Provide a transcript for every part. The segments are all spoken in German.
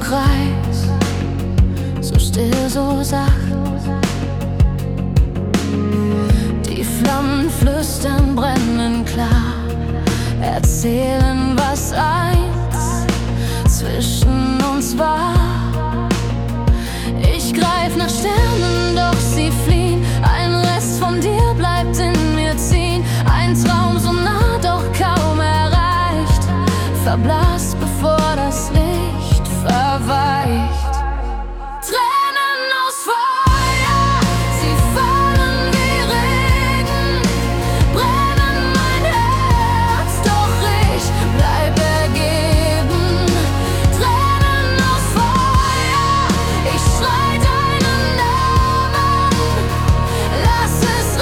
Kreis, so still, so sacht. Die Flammen flüstern, brennen klar, erzählen, was einst zwischen uns war. Ich greif nach Sternen, doch sie fliehen. Ein Rest von dir bleibt in mir ziehen. Ein Traum so nah, doch kaum erreicht, verblasst, bevor das Licht verweicht. Tränen aus Feuer, sie fallen wie Regen, brennen mein Herz, doch ich bleib ergeben. Tränen aus Feuer, ich schrei deinen Namen. Lass es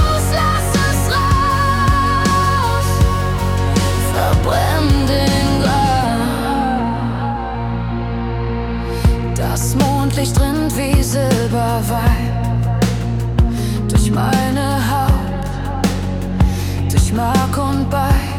raus, verbrenn den Grab. Das Mondlicht rinnt wie Silberwein durch meine Haut, durch Mark und Bein.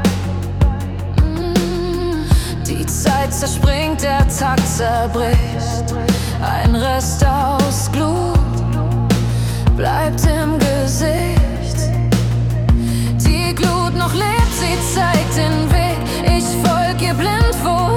Die Zeit zerspringt, der Takt zerbricht. Ein Rest aus Glut bleibt im Gesicht. Die Glut noch lebt, sie zeigt den Weg. Ich folg ihr blind, wohin